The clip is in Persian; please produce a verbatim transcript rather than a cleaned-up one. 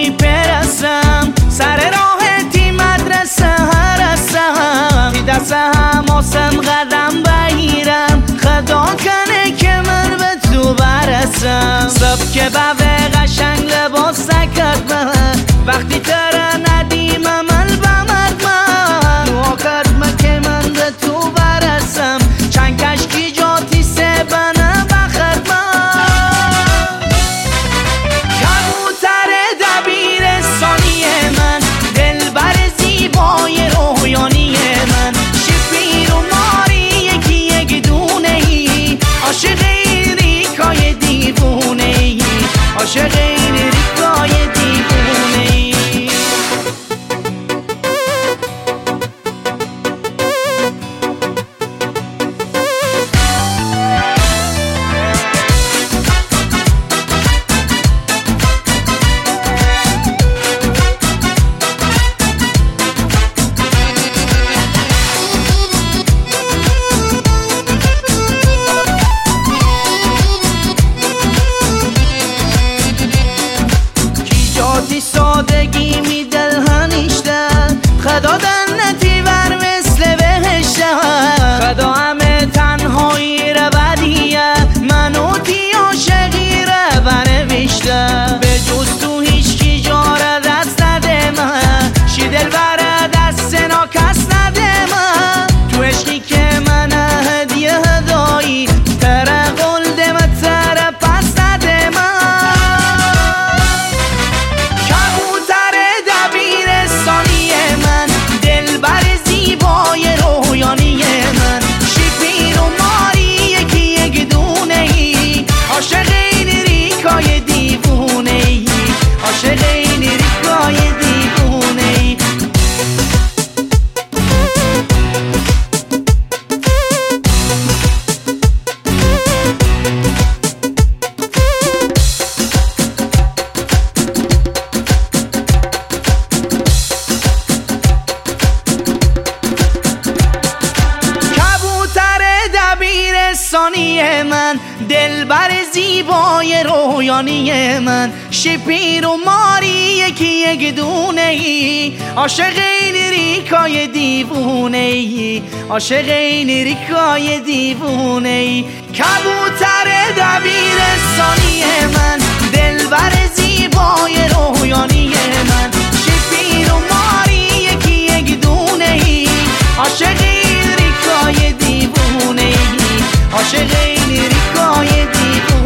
میپرستم، سر راه تی مدرسه هرستم، تی دست هماسم قدم بگیرم، خدا کنه که من به تو برسم. صبح که به قشنگ لباس سکت من، وقتی تره ندیم عمل بمد من، دعا کرد من که من به تو برسم، چند کشکی جاتی سه بنه بخد من. کبوتر دبیرستانی من، دلبر زیبای رویانی من، شپیر و ماری یکی یک دونه ای، عاشق این ریکای دیوونه ای، عاشق این ریکای دیوونه ای. سادگی می دل هنیشته، خدا دنتی بر مثل بهشته، خدا همه تنهایی را بدیه، منو تی عاشقی را بنوشته، به جز تو هیچ کی جا را دست نده من، شی دل بر دست نا کس نده من، تو عشقی که من هدیه هدایی، تره قلده من تره پس نده من. عاشق این ریکای دیوونه ای، عاشق این ریکای دیوونه ای. کبوتر دبیرستانی من، دلبر زیبای رویانی من، شپیر و ماری یکی یک دونه ای، عاشق این ریکای دیوونه ای، عاشق این ریکای دیوونه ای. کبوتر دبیرستانی من، دلبر زیبای رویانی من، شپیر و ماری یکی یک دونه ای، عاشق این ریکای دیوونه ای، عاشق این ریکای دیوونه ای.